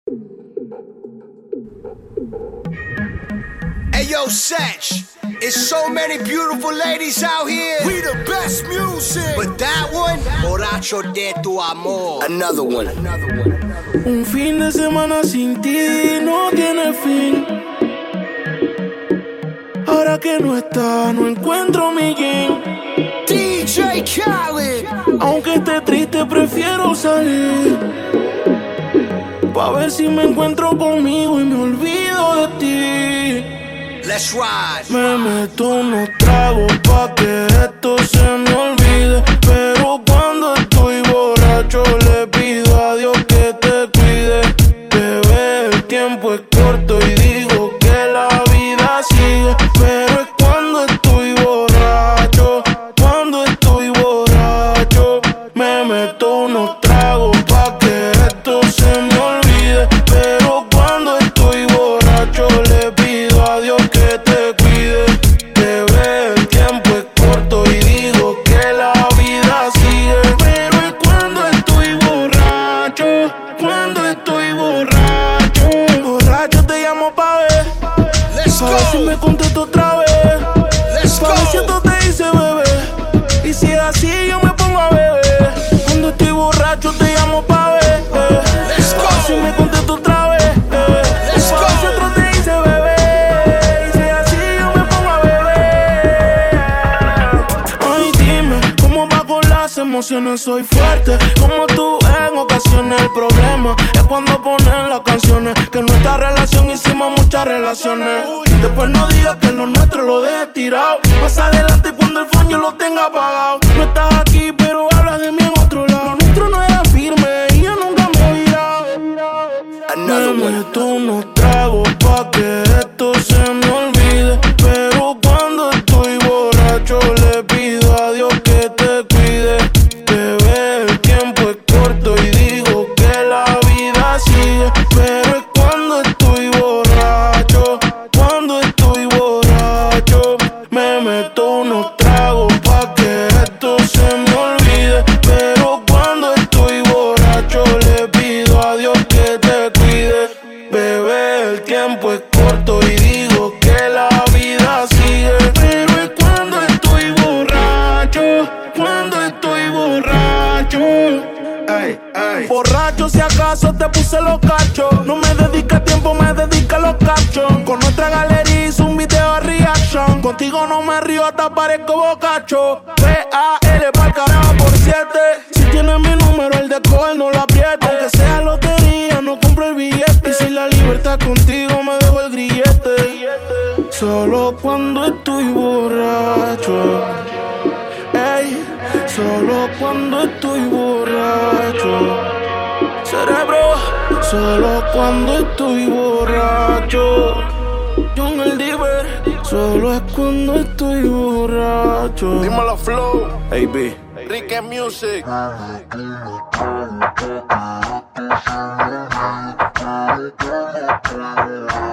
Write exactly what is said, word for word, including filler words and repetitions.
Hey yo, Satch, it's so many beautiful ladies out here. We the best music. But that one, Borracho de tu amor. Another one. Another one. Un fin de semana sin ti no tiene fin. Ahora que no está, no encuentro mi game. D J Khaled. Aunque esté triste, prefiero salir pa' ver si me encuentro conmigo y me olvido de ti. Let's ride. Me meto unos tragos pa' que esto se me olvide, pero cuando estoy borracho le pido a Dios que te cuide. Bebé, el tiempo es corto y digo que la vida sigue, pero es cuando estoy borracho, cuando estoy borracho. Me meto unos tragos pa' que esto se me olvide, pero cuando estoy borracho le pido a Dios que te cuide. Bebé, el tiempo es corto y digo que la vida sigue, pero es cuando estoy borracho, cuando estoy borracho. Borracho te llamo pa' ver, Let's pa' ver si me go. contesto otra vez, Let's pa' ver si esto go. te hice bebé, y si es así yo me pongo a beber. Cuando estoy borracho te llamo pa' ver, eh. Let's Pa' ver si me go. contesto otra vez, eh. Let's Pa' ver si go. otro te hice bebé, y si es así yo me pongo a beber. Ay, dime, ¿cómo va con las emociones? Soy fuerte, como tú en ocasiones. El problema es cuando ponen las canciones, que en nuestra relación hicimos muchas relaciones. Después no digas que lo nuestro lo dejé tirado. Más adelante cuando el phone yo lo tenga apagado. No estás aquí pero hablas de mí en otro lado. Lo nuestro no era firme y yo nunca me he virado. Another Me one. meto unos tragos pa' que esto se me olvide, pero cuando estoy borracho le pido a Dios que te cuide. Bebé, el tiempo es corto y digo que la vida sigue, pero es cuando estoy borracho, cuando estoy borracho. Me meto unos tragos pa' que esto se me olvide, pero cuando estoy borracho le pido a Dios que te cuide. Bebé, el tiempo es corto y digo que la vida sigue, pero es cuando estoy borracho, cuando estoy borracho. Ay, ay. Borracho si acaso te puse los cachos. No me dedica tiempo, me dedica los cachos. Con nuestra galería hice un video a reaction. Contigo no me río, hasta parezco bocacho. P A L pa'l carajo por siete. Si tienes mi número, el de coger no lo apriete. Aunque sea lotería, no compro el billete. Y si la libertad contigo me dejo el grillete. Solo cuando estoy borracho. Ey, solo cuando estoy borracho. Cerebro, solo cuando estoy borracho. John el Diver, solo es cuando estoy borracho. Dímelo, Flow. A B. Rique Music. Thank you.